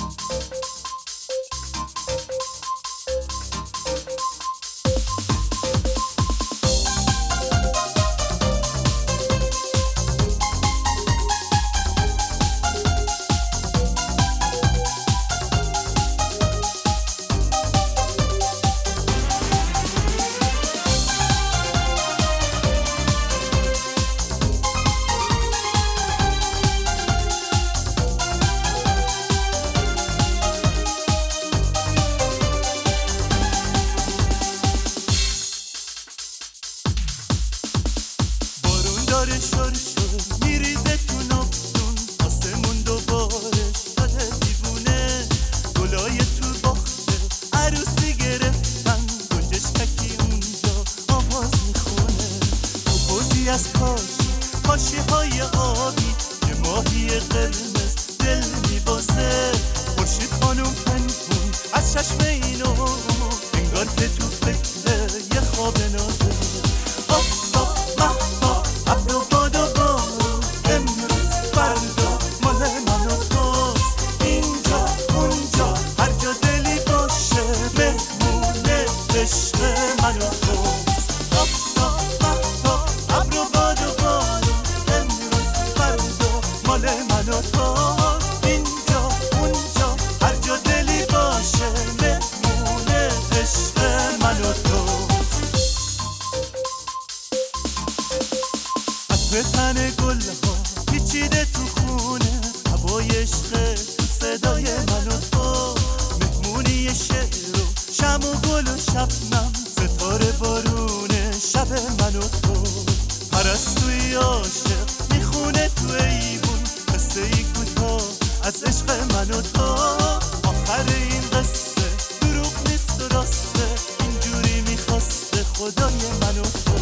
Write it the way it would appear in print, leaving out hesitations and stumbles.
داره شور شور میریزه تو نفتون، آسمون دوباره شده دیوونه. گلای تو باخته عروسی گرفتن، گنجش تکی اونجا آواز میخونه. تو حوضی از کاشی های آبی، یه ماهی قرمز دل میبازه. خورشید خانوم پنهون از چشم اینو، انگار که تو فکر یه خواب نازه. عشق من و توست. ابر و باد و بارون، امروز فردا مال من و توست. اینجا اونجا هر جا دلی باشه، مهمون عشق من و توست. عطر تن گلها پیچیده تو خونه، هوای عشق تو صدای من و تو. مهمونی شعر و شم و گل و شبنم، ستاره بارونه شب من و تو. پرستوی عاشق میخونه تو ایوون، قصه ای کوتاه از عشق من و تو. آخر این قصه دروغ نیست و راسته، اینجوری میخواسته خدای من و تو.